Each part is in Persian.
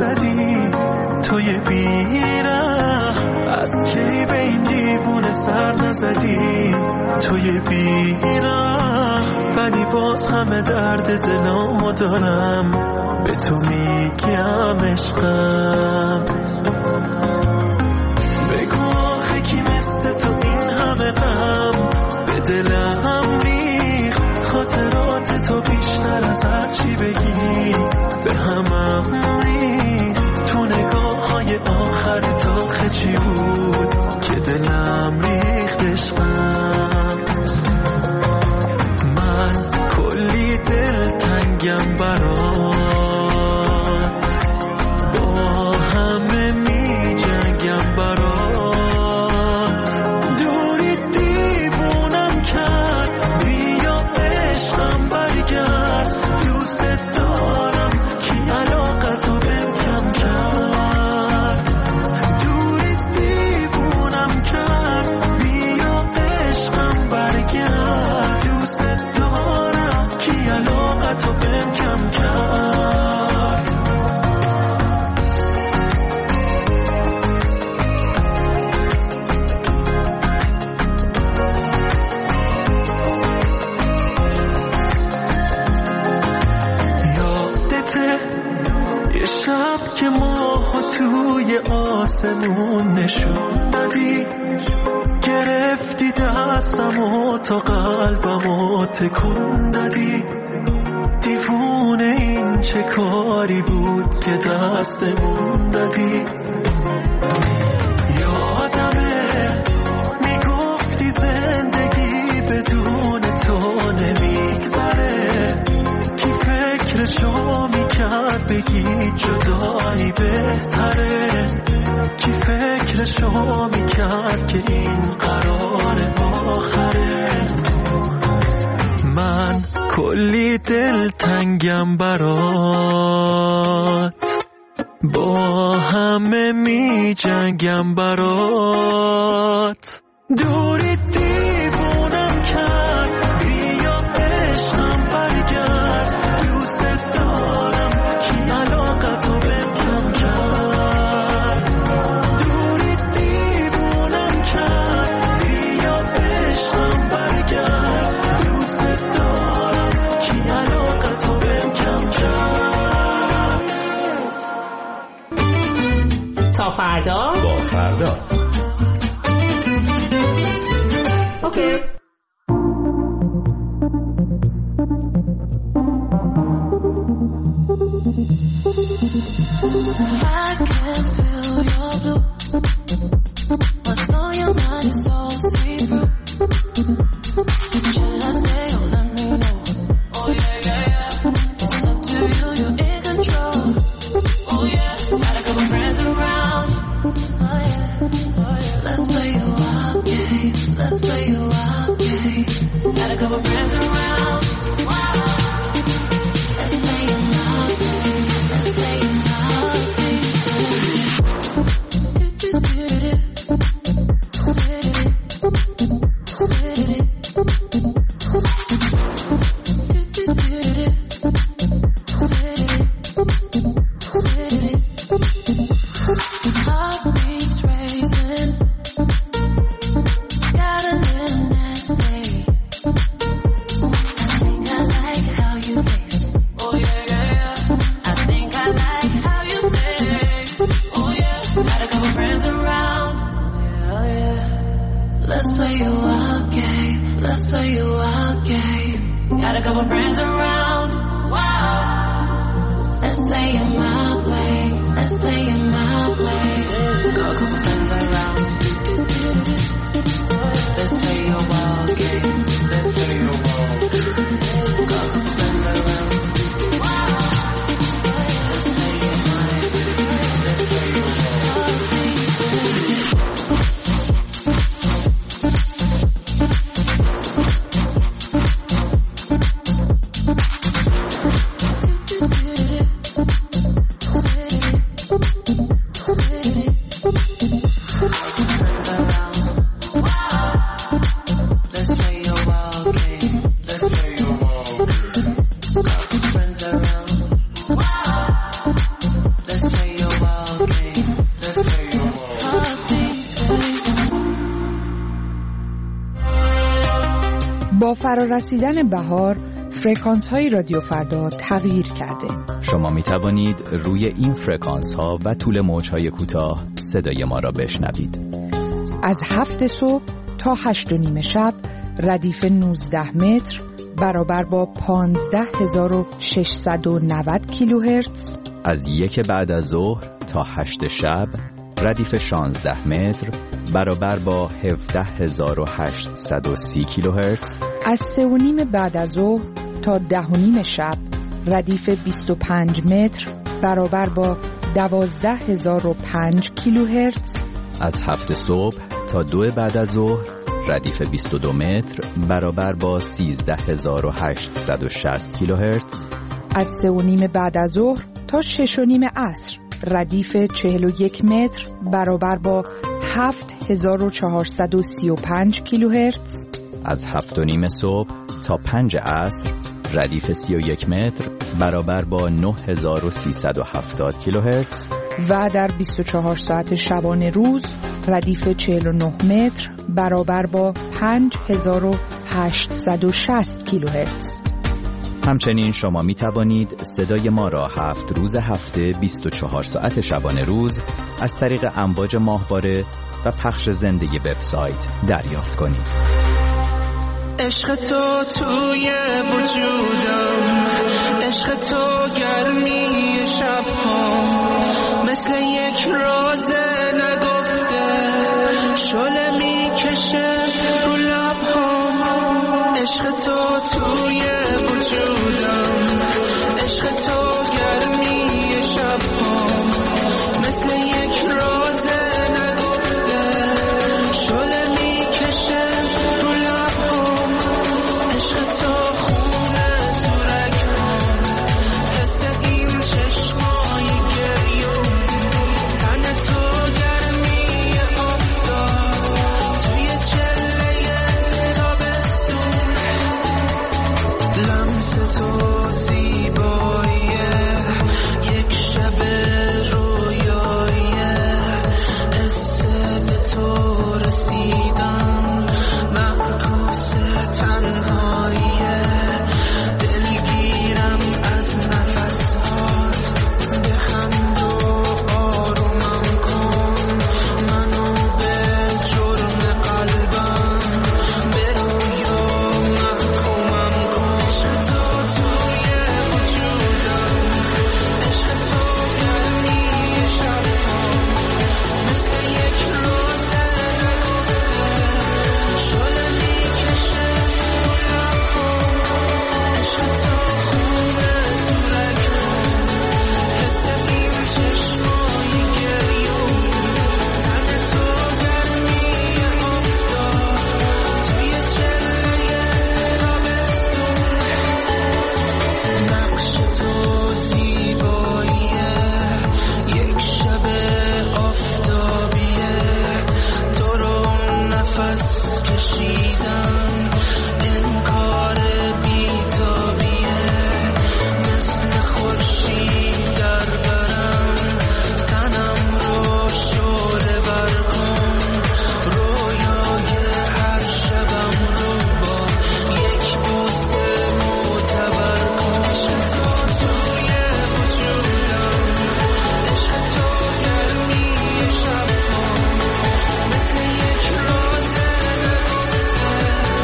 نزدی توی بیره، از کی به این دیوونه سر نزدی توی بیره، ولی باز همه درد دلامو دارم به تو میگم عشقم. بگو آخه کی مثل تو این همه غم به دلم ریخ، خاطرات تو بیشتر از هر چی بگی به همم ریخ، تو نگاه های آخرت آخه چی بود که دلم ریخت عشقم. من کلی دل تنگم برات، با همه می جنگم برات، دوری دیوونم کرد، بیا عشقم برگرد، دوست دارم کی علاقتو بهم کم کرد، دوری دیوونم کرد، بیا عشقم برگرد، دوست دارم کی علاقتو بهم کم کرد. یه شب که ماهو توی آسمون نشون دادی، گرفتی دستمو تا قلبمو تکون دادی، دیوونه این چه کاری بود که دستمون دادی. یادمه میگفتی زندگی بدون تو نمیگذره، کی فکرشو میکرد بگی جدایی بهتره، کی فکرشو میکرد که این قرار آخره. من کلی دل تنگم برات، با همه می جنگم برات، دوری دیوونم کرد، بیا عشقم برگرد، دوست دارم کی علاقتو بهم کم کرد، دوری دیوونم کرد، بیا عشقم برگرد، دوست دارم کی علاقتو بهم کم کرد. تا فردا با فردا. اوکی. I can feel your blue. What's on your mind is so see-through. Should I stay or let me know? Oh yeah, yeah, yeah. It's up to you, you're in control. Oh yeah, got a couple friends around. Oh yeah, oh yeah. Let's play a wild game. Let's play a wild game. Got a couple friends around. Wow. Let's play a wild game. Let's play a wild game. Heartbeats racing. Got a little next day. I think I like how you taste. Oh yeah, yeah, yeah. I think I like how you taste. Oh yeah. Got a couple friends around. Yeah, yeah. Let's play a wild game. Let's play a wild game. Got a couple friends around. Wow. Let's play it my way. Let's play it my way. Got a couple friends around. Let's play a wild game. Let's play a wild game. Got a couple friends around. Wow. Let's play it my way. Let's play a wild game. با فرارسیدن بهار فرکانس های رادیو فردا تغییر کرده. شما می توانید روی این فرکانس ها و طول موج های کوتاه صدای ما را بشنوید. از 7 صبح تا 8:30 شب ردیف 19 متر برابر با 15690 کیلوهرتز. از 1 بعد از ظهر تا 8 شب ردیف 16 متر برابر با 17830 کیلوهرتز. از 3:30 بعد از ظهر تا 10:30 شب ردیف 25 متر برابر با 12005 کیلوهرتز. از 7 صبح تا 2 بعد از ظهر ردیف 22 متر برابر با 13860 کیلوهرتز. از 3:30 بعد از ظهر تا 6:30 عصر ردیف 41 متر برابر با 7435 کیلوهرتز. از 7:30 صبح تا 5 عصر ردیف 31 متر برابر با 9370 کیلوهرتز. و در 24 ساعت شبانه روز ردیف 49 متر برابر با 5860 کیلوهرتز. همچنین شما می توانید صدای ما را 7 روز هفته 24 ساعت شبانه روز از طریق امواج ماهواره و پخش زنده وبسایت دریافت کنید. عشق تو توی وجودم، عشق تو گرمی شب‌ها، مثل یک راز نگفته شعله میکشه رو لب‌هام. عشق تو توی وجودم، عشق تو گرمی شب‌ها، مثل یک راز نگفته شعله میکشه رو لب‌هام. عشق تو خونه تو رگ‌هام، حس این چشمای گریون، تن تو گرمی آفتاب توی چله تابستون. لمس تو زیباییه، یک شب رویاییه، قصه به تو رسیدن معکوس تنهاییه. دلگیرم از نفسات، بخند و آرومم کن، منو به جرم قلبم به رویا محکومم کن. عشق تو توی وجودم، عشق تو گرمی شب‌ها، مثل یک روز نگفته شعله میکشه رو لب‌هام. عشق تو خونه تو رگ‌هام، حس این چشمای گریون، تن تو گرمی آفتاب توی چله تابستون. نقش تو زیباییه، یک شب آفتابیه، تو رو نفس کشیدن انکار بی‌تابیه. مثل خورشید در برم، تنم رو شعله ور کن، رویای هر شبم رو با یک بوسه معتبر کن. عشق تو توی وجودم، عشق تو گرمی شب‌ها، مثل یک راز نگفته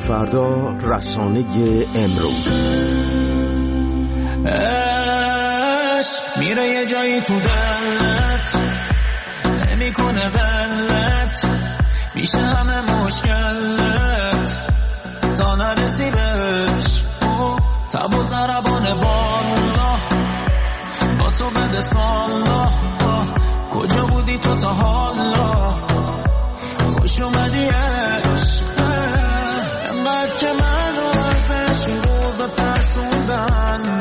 فردا، رسانه امروز. میره یه جایی تو دلت، نمیکنه بلت، میشه همه مشکلت تا نرسی بهش. تب و ضربان بالا با تو بده سالا، کجا بودی تو تا حالا؟ خوش اومدی عشق، انقدر که منو ازش روزا ترسوندن،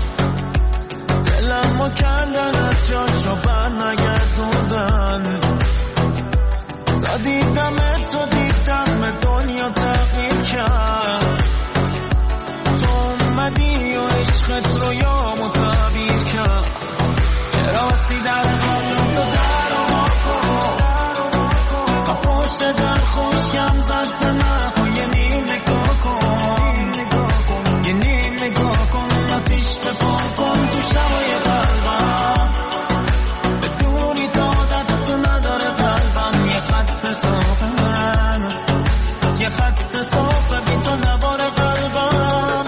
دلمو کندن از جاشو بر نگردوندن. تا دیدم تو دیدم دنیا تغییر کرد، تو اومدی و عشقت رو یامو تعبیر کرد. چرا وسی در قلب تو در و ماکو با پشت در خوشگم زد به من، یه نیم نگاه کن، یه نیم نگاه کن، آتیش بپا کن تو شبای قلبم، بدونی دادت تو نداره قلبم. یه خط صافه من، یه خط صافه بی تو نباره قلبم.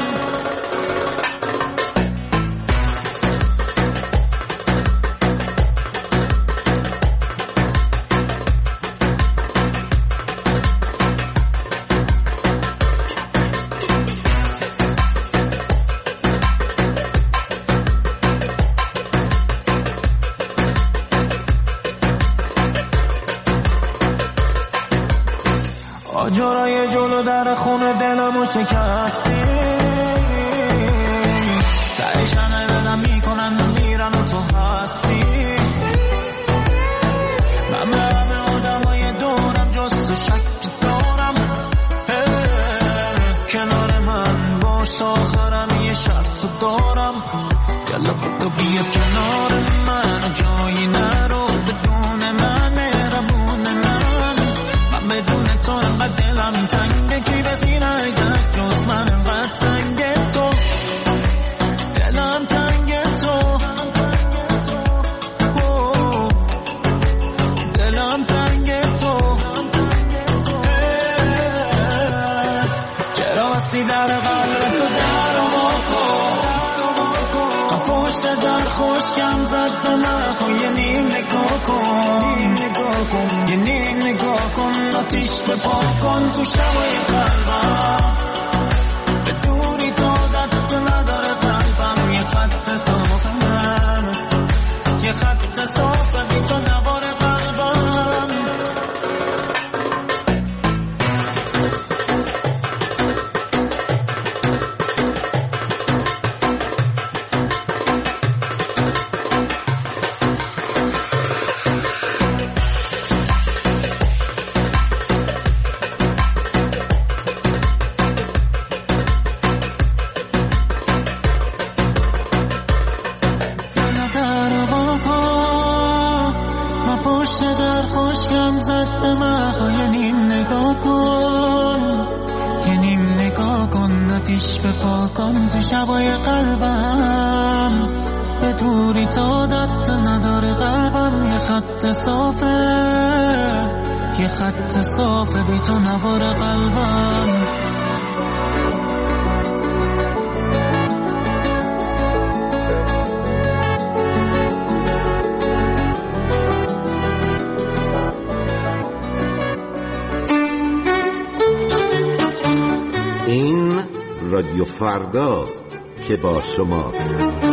آجرای جلو در خونه دلمو شکستی، تایشنه بدم میکنن و میرن و تو هستی. من به همه آدمای دورم جز تو شک دارم، کنار من باش آخرم یه شرط دارم. یلا بودو بیا کنار من، جایی نرو بدون من، مهربون من بدون تو انقدر دلم تنگه، کی به سینه زد جز من انقدر سنگه تو، دلم تنگه تو، دلم تنگه تو. چرا وسی در قلب تو در و ماکو با پشت در خوشگم زد به من، یه نیم نگاه کن، یه نیم نگاه کن، آتیش بپا کن تو شبای قلبم، بدونی دادت تو نداره قلبم. یه خط صافه من، یه خط صافه بی تو نباره قلبم. پشت در خوشگم زد به من، یه نیم نگاه کن، یه نیم نگاه کن، آتیش بپا کن تو شبای قلبم، به دوری تا دت نداره قلبم. یه خط صافه، یه خط صافه بی تو نباره قلبم. این رادیو فرداست که با شماست.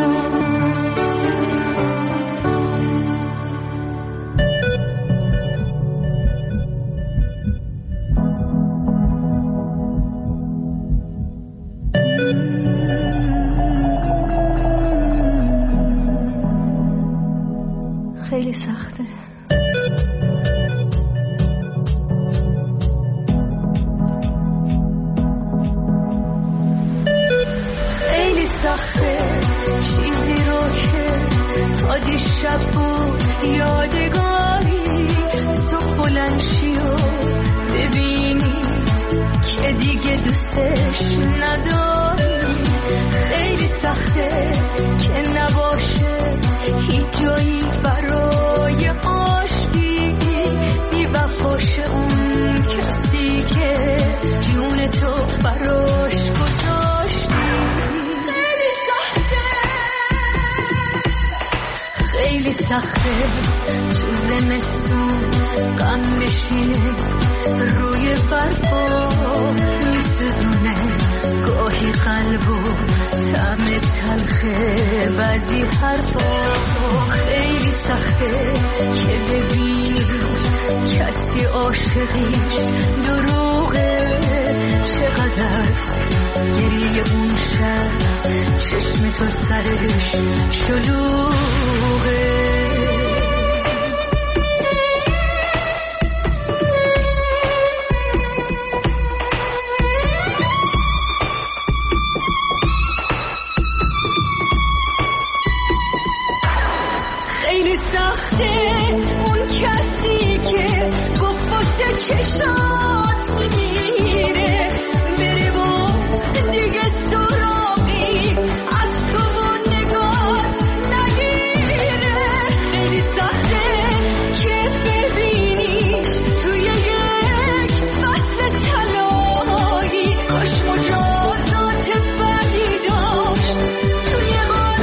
خیلی سخته. خیلی سخته چیزی رو که تا دیشب بود یادگاری، صبح بلند شی و ببینی که دیگه دوستش نداری. خیلی سخته که نباشه هیچ جایی برای آشتی، بی وفاشه اون کسی که جون تو خیلی سخته تو زمستون غم بشینه روی برفا میسوزونه گاهی قلبو طعم تلخه بعضی حرفا خیلی سخته که ببینی کسی عاشقیش دروغه چقدر است گریه اون شب چشم تو سرش شلوغه خیلی سخته اون کسی که گفت واسه چشات میمیره بره و دیگه سراغی از تو و نگات نگیره خیلی سخته که ببینیش توی یک فصل طلایی کاش مجازات بدی داشت توی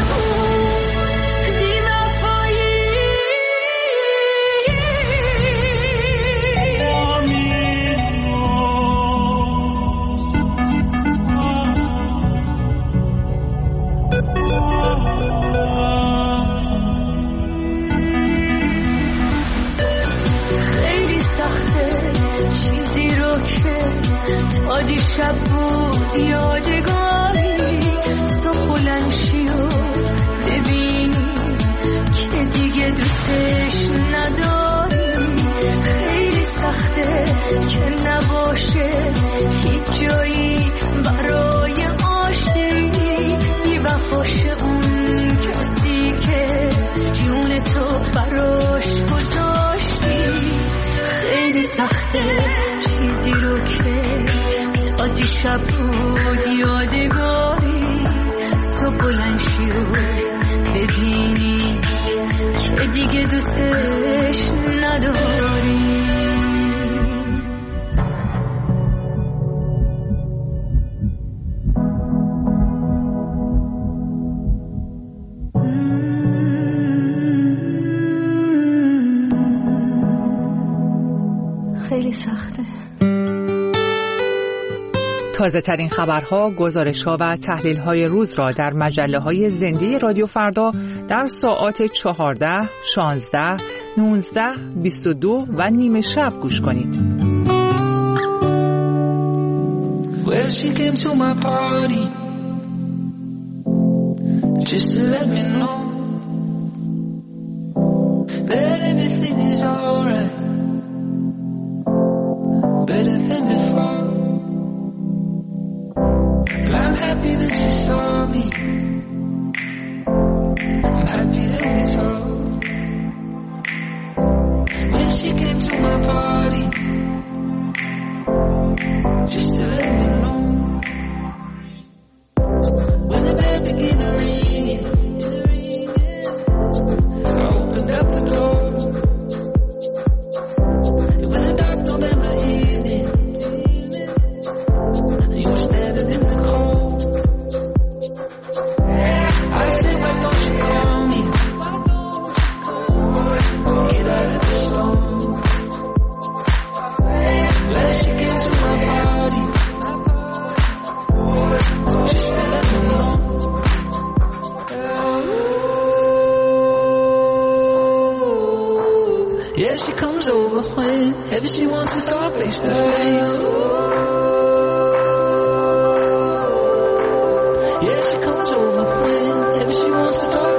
دیشب بود یادگاری صبح بلند شی و ببینی که دیگه دوستش نداری خیلی سخته که نباشه هیچ جایی برای آشتی بی وفاشه اون کسی که جون تو براش گذاشتی خیلی سخته چیزی رو که دیشب بود یادگاری صبح بلند شی و ببینی که دیگه دوستش نداری خیلی سخته. تازه ترین خبرها، گزارش‌ها و تحلیل‌های روز را در مجله‌های زنده رادیو فردا در ساعات 14, 16, 19, 22 و نیم شب گوش کنید. Well, she came to my party just to let me know that everything is alright, better than before. I'm happy that you saw me. I'm happy that we talked. When she came to my party, just to let me know. When the bell began to ring, I opened up the door. It was a dark November evening. You were standing in the cold. I said, why don't you call me? Get out of the storm. Well, she came to my party just to let me know. Yeah, she comes over whenever she wants to talk face to face. Yeah, she comes over whenever she wants to talk.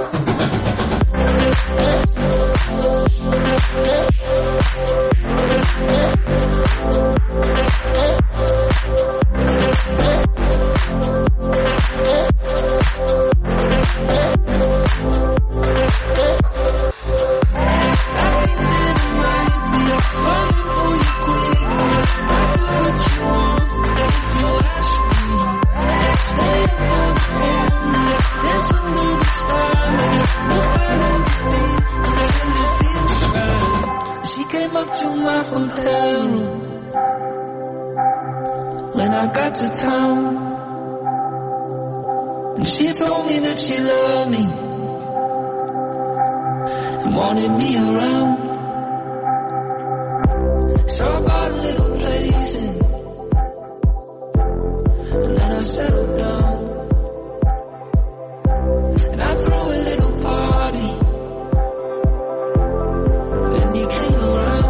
To town, and she told me that she loved me, wanted me around. So I bought a little place and then I settled down. And I threw a little party and you came around.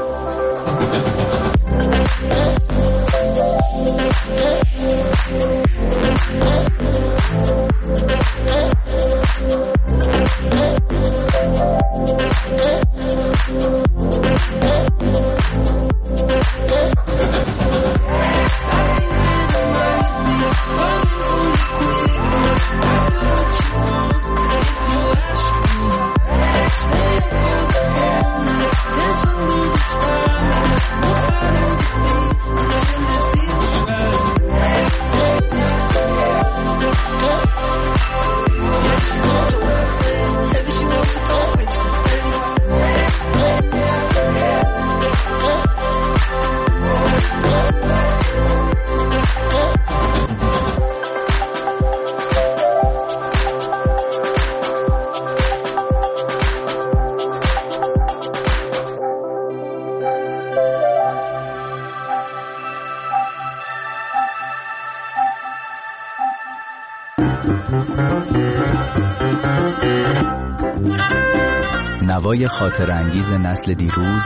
نوای خاطر انگیز نسل دیروز،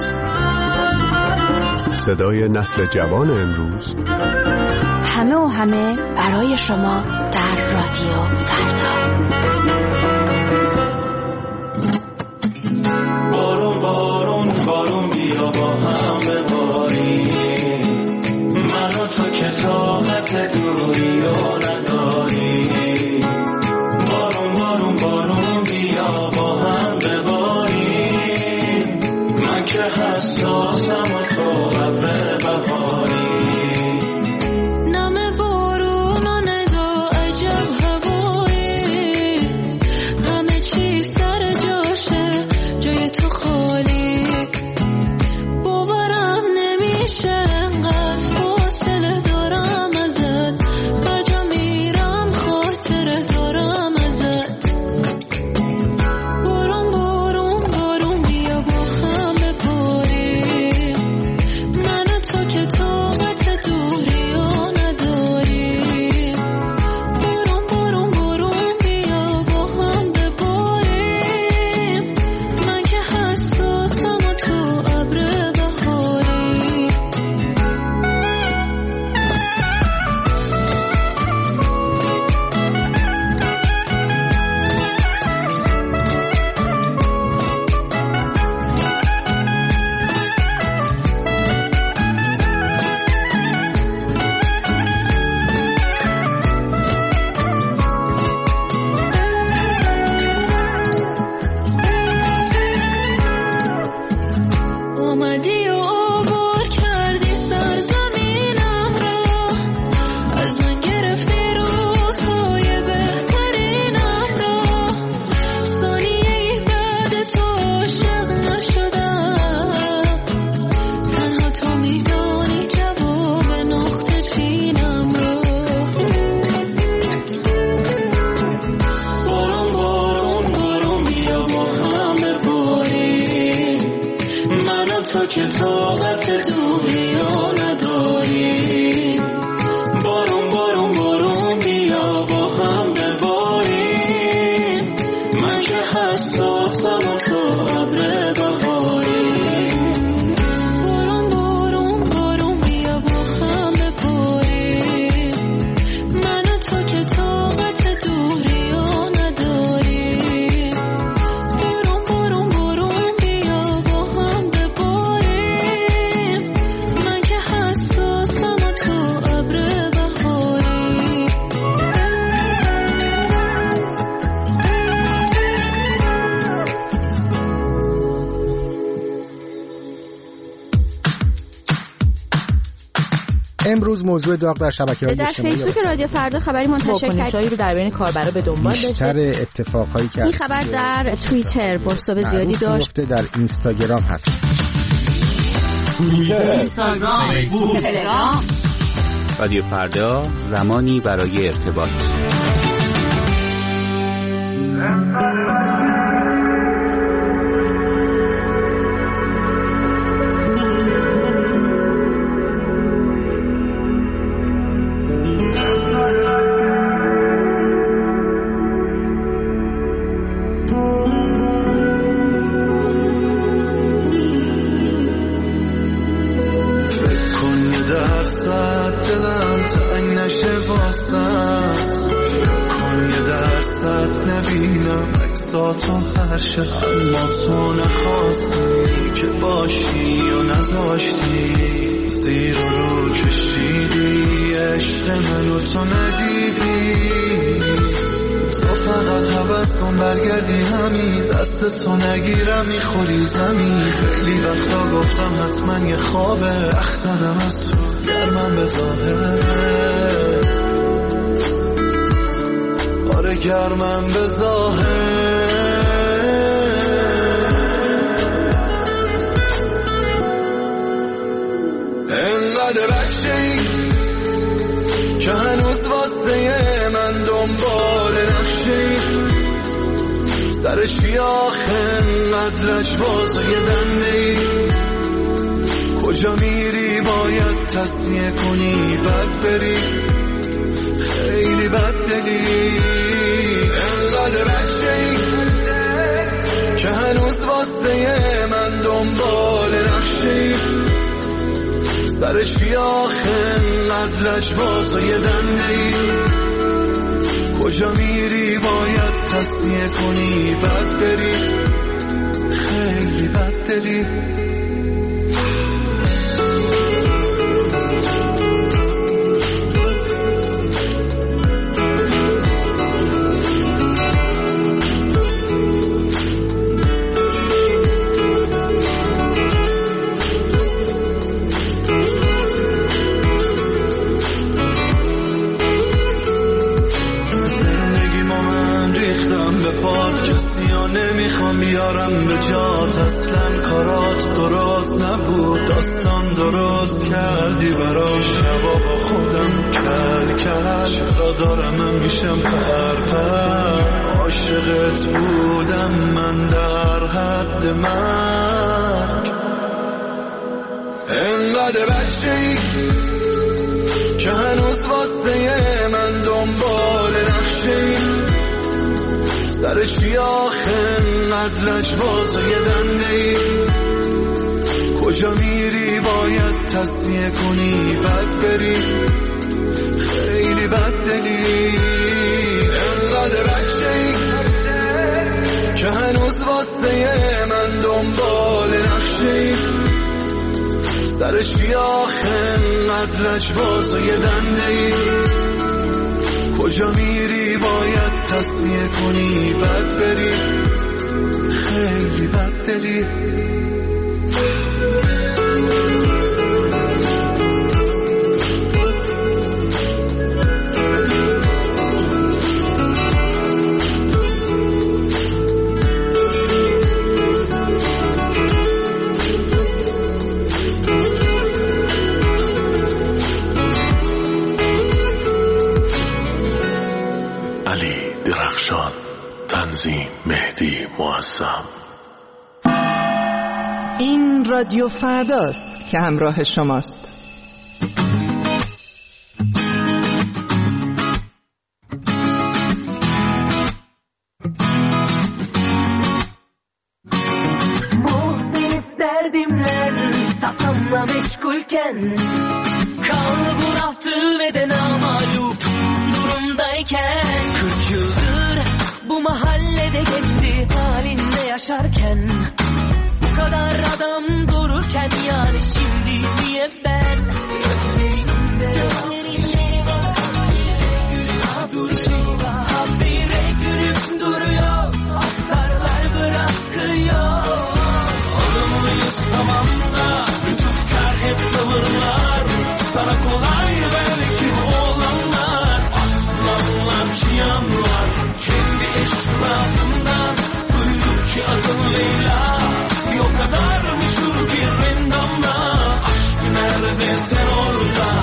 صدای نسل جوان امروز، همه و همه برای شما در رادیو فردا. بارون بارون بارون بیا با هم بباریم، من و تو که طاقت دوری رو نداریم. بارون بارون بارون بیا با هم بباریم، من که حساسم و تو ابر بهاری. نم بارون و نگاه عجب هوایی، همه چی سر جاشه جای تو خالی. باورم نمیشه انقدر فاصله دارم ازت، هر جا میرم خاطره دارم ازت. بارون بارون بارون بیا با هم بباریم، من و تو که طاقت دوری رو نداریم. بارون بارون بارون بیا با هم بباریم، من که حساسم و تو ابر بهاری. اومدی و عبور کردی سرزمینم رو، از من گرفتی روزهای بهترینم رو. ثانیه‌ای بعد تو عاشق نشدم، تنها تو میدانی جواب نقطه چینم رو. بارون بارون بارون بیا با هم بباریم، من و تو که طاقت دوری رو نداریم. بارون بارون بارون بیا با هم بباریم، من که حساسم و تو ابر بهاری. بارون بارون بارون بیا با هم بباریم، من و تو که طاقت دوری رو نداریم. بارون بارون بارون بیا با هم بباریم، من که حساسم و تو ابر بهاری. امروز موضوع داغ در شبکه‌های در اجتماعی فیسبوک رادیو فردا خبری منتشر واکنش‌هایی رو در بین کاربرا به دنبال بیشتر داشته. اتفاقهایی که این خبر در توییتر بازتاب زیادی داشت. در اینستاگرام هست. اینستاگرام، فیسبوک، تلگرام. رادیو فردا، زمانی برای ارتباط. ببینم عکساتو هر شب، اما تو نخواستی که باشی یا نذاشتی، زیر و رو کشیدی عشق منو تو ندیدی. تو فقط حوض کن برگردی همین، دست تو نگیرم میخوری زمین. خیلی وقتا گفتم حتما یه خوابه، اخ زدم از تو گرمم به ظاهر، آره گرمم به ظاهر. انقدر بچه‌ای که هنوز واسه من دنبال نقشه‌ای، سر چی آخه انقدر لجباز و یه دنده‌ای؟ کجا میری باید تصفیه کنی بعد بری، خیلی بددلی. انقدر بچه‌ای که هنوز واسه من دنبال نقشه‌ای، سر چی آخه انقدر لجباز و یه دنده‌ای؟ کجا میری باید تصفیه کنی بعد بری، خیلی بددلی. نمیخوام بیارم به جات، اصلا کارات درست نبود، داستان درست کردی برا شبا با خودم کل کل. چرا دارم من میشم پرپر، عاشقت بودم من در حد مرگ. انقدر بچه‌ای که هنوز واسه من دنبال نقشه‌ای، سر چی آخه انقدر لجباز و یه دنده‌ای؟ کجا میری باید تصفیه کنی بعد بری، خیلی بددلی. انقدر بچه‌ای که هنوز واسه من دنبال نقشه‌ای، سر چی آخه انقدر لجباز و یه دنده‌ای؟ کجا میری باید تصفیه کنی بعد بری، خیلی بددلی. درخشان، تنظیم مهدی معظم. این رادیو فرداست که همراه شماست. Muhtelif derdimden tasamla meşgulken, kal bu raftı ve de namalup durumdayken, 40 yıldır bu mahallede kendi halinde yaşarken, bu kadar adam dururken, yani şimdi niye ben gözlerinde bir şey var, habire gülüp duruyor, astarlar bırakıyor. Adamıyız tamam da lütufkar hep tavırlar, sana kolay belki olanlar, aslanlar şiyanlar, kendi eşrafından duyduk ki adın Leyla, bir o kadar meşhur bir endamla, aşk nerede sen orada?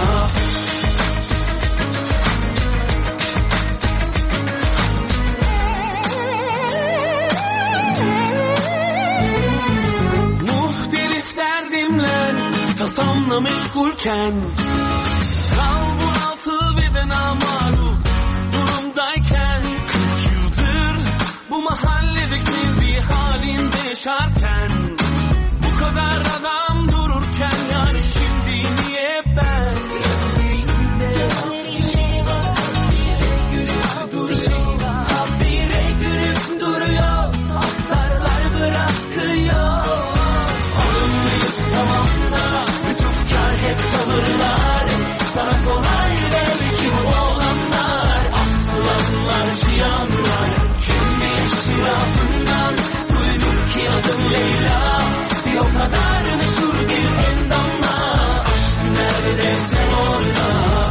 Muhtelif derdimle tasamla meşgulken, kal bunaltı ve de namalup durumdayken, 40 yıldır bu mahalledeki bir halinde yaşarken, bu kadar adam dururken, yani şimdi niye ben gözlerinde bir şey var, habire gülüp duruyor, habire gülüp o kadar meşhur bir endamla. Aşk neredeyse orada.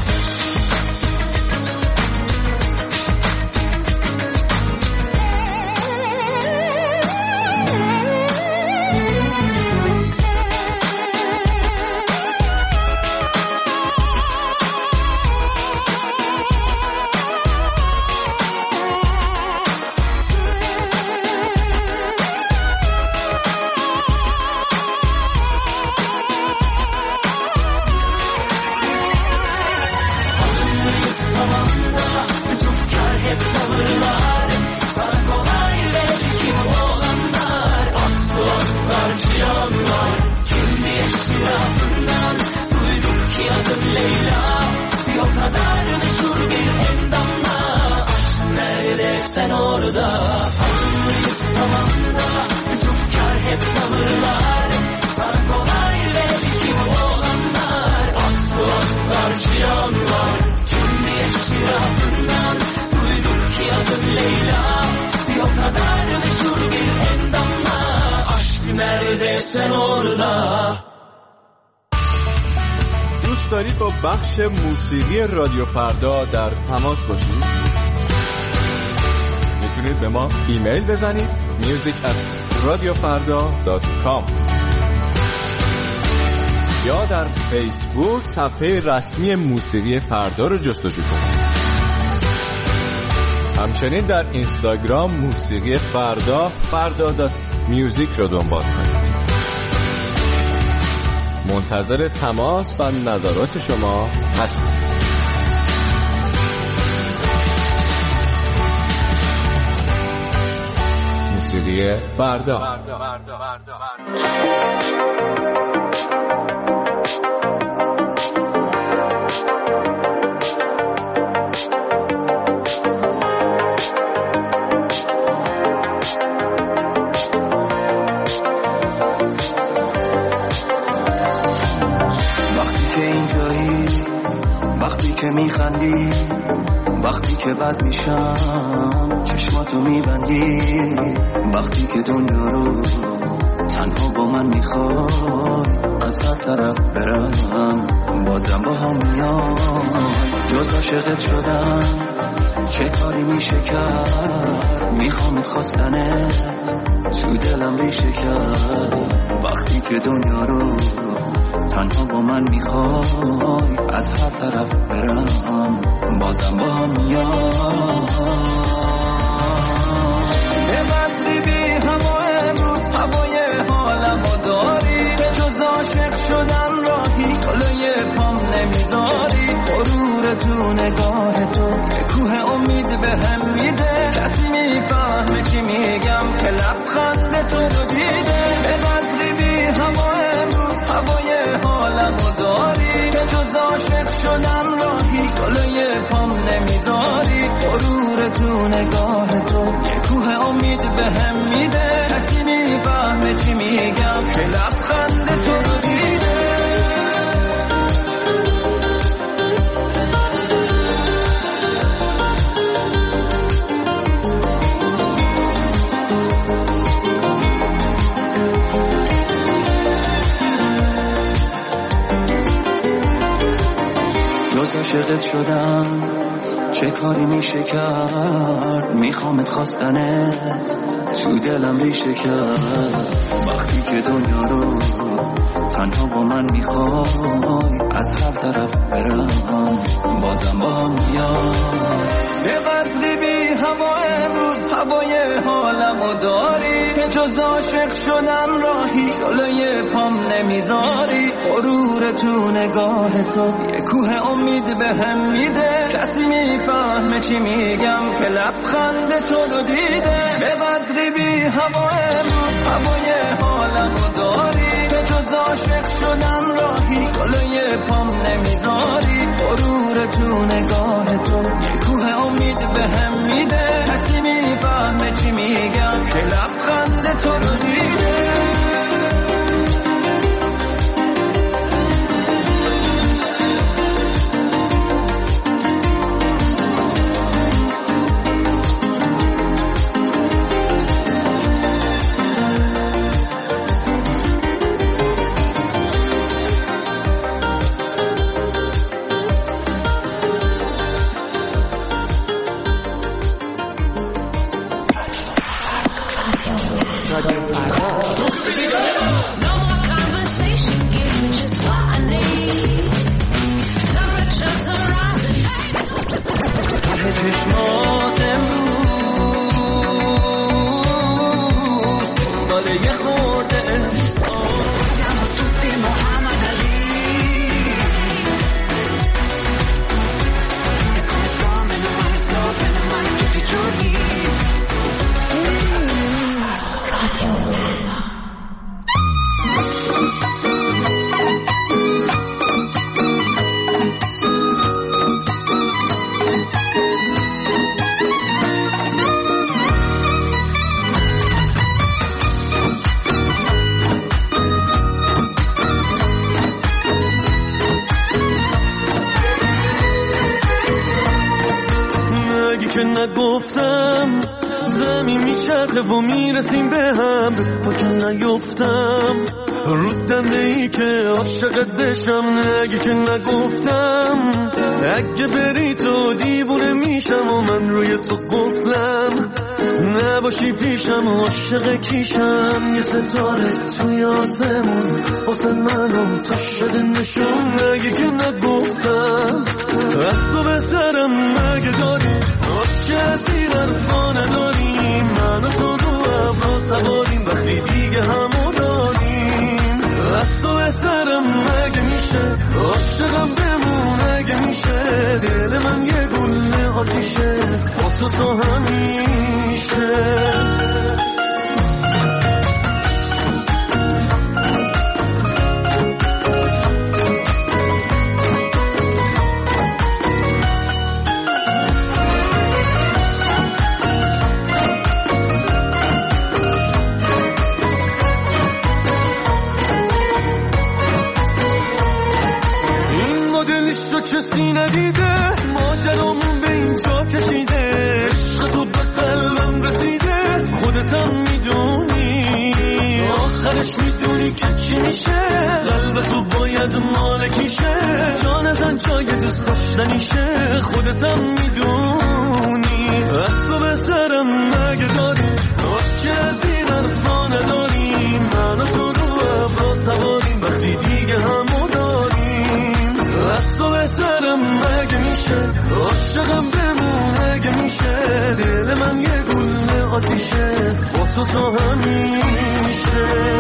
Sen orada anlıyız tamamda. Lütufkar hep tavırlar. Sana kolay belki bu olanlar. Aslı otlar cihanlar. Kendi eşrafından duyduk ki adın Leyla. Bir o kadar meşhur bir endamla. Aşk nerede sen orada. دوست دارید با بخش موسیقی رادیو فردا در تماس باشید؟ میتونید به ما ایمیل بزنید music@radiofarda.com یا در فیسبوک صفحه رسمی موسیقی فردا رو جستجو کنید. همچنین در اینستاگرام موسیقی فردا.music رو دنبال کنید. منتظر تماس و نظرات شما هستیم. موسیقی فردا. وقتی که میخندی، وقتی که بد میشم چشماتو میبندی، وقتی که دنیا رو تنها با من میخوای از هر طرف برم بازم با هم میای. جز عاشقت شدم چه کاری میشه کرد، میخوامت خواستنت تو دلم ریشه کرد. وقتی که دنیا رو تنها با من میخوای از هر طرف برم بازم با هم میای. به بدری بی هوا امروز هوای حالمو داری، به جز عاشق شدن راهی جلوی پام نمیذاری. غرور تو نگاه تو یه کوه امید بهم میده، کسی میفهمه چی میگم که لبخند تو رو دیده. به بدری بی هوا امروز هوای حالمو داری، به جز عاشق شدن راهی جلوی پام نمیذاری. غرور تو نگاه تو یه کوه امید بهم میده، کسی میفهمه چی میگم که لبخند تو رو دیده. جز عاشقت شدم چه کاری میشه کرد، میخوامت خواستنت تو دلم ریشه کرد. وقتی که دنیا رو تنها با من میخوای از هر طرف برم بازم با هم میای. به قدری بی هوا امروز هوای حالمو داری، که جز عاشق شدن راهی جلوی پام نمیذاری. غرور تو نگاه تو یه کوه امید بهم میده، کسی میفهمه چی میگم که لبخند تو رو دیده. به قدری بی هوا امروز هوای حالمو داری، که جز عاشق شدن راهی جلوی پام نمیذاری. غرور تو نگاه تو یه کوه امید بهم میده، کسی میفهمه چی میگم که لبخند تو رو دیده. رادیو فردا. چشمات امروز دنبال یه خورده نگفتم زمین میچرخه و میرسیم به هم با که نیفتم رود دنده ای که عاشقت بشم نگی که نگفتم اگه بری تو دیوونه میشم و من روی تو قفلم نباشی پیشم و عاشق کیشم یه ستاره توی آسمون واسه منم تو شده نشون نگی که نگفتم از تو بهترم مگه داری کسی حرفا نداریم من و تو رو ابرا سواریم وقتی دیگه همو داریم از تو بهترم مگه میشه عاشقم بمون اگه میشه دل من یه گله آتیشه با تو همیشه دلشو کسی ندیده ماجرامون به اینجا کشیده عشق تو به قلبم رسیده خودتم میدونی آخرش میدونی که چی میشه قلب تو باید مالکیشه جان ازن جای دوست داشتنیشه خودتم میدونی از تو بهترم مگه داری که از این حرفا نداری من و تو رو ابرا سواریم وقتی دیگه همو داریم از تو بهترم مگه میشه عاشقم بمون اگه میشه دل من یه گله آتیشه با تو همیشه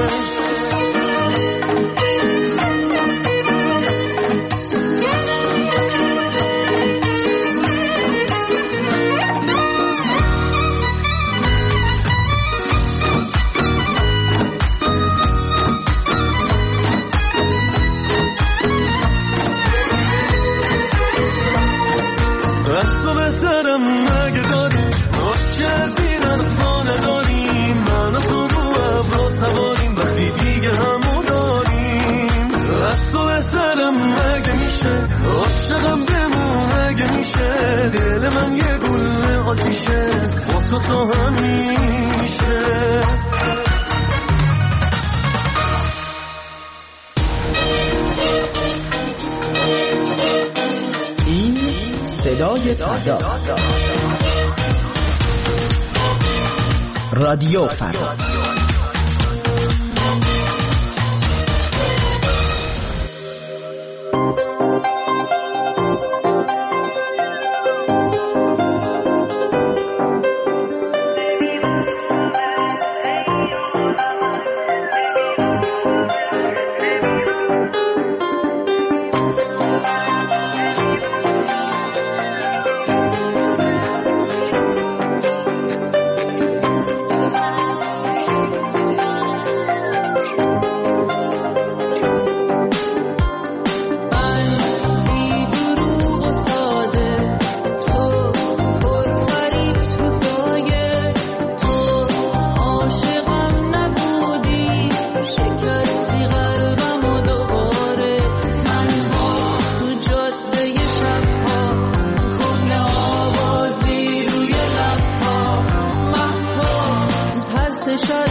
از تو بهترم مگه داری که از این حرفا نداریم من و تو رو ابرا سواریم وقتی دیگه همو داریم از تو بهترم مگه میشه عاشقم بمون اگه میشه دل من یه گله آتیشه با تو همیشه صدای فردا رادیو فردا شاید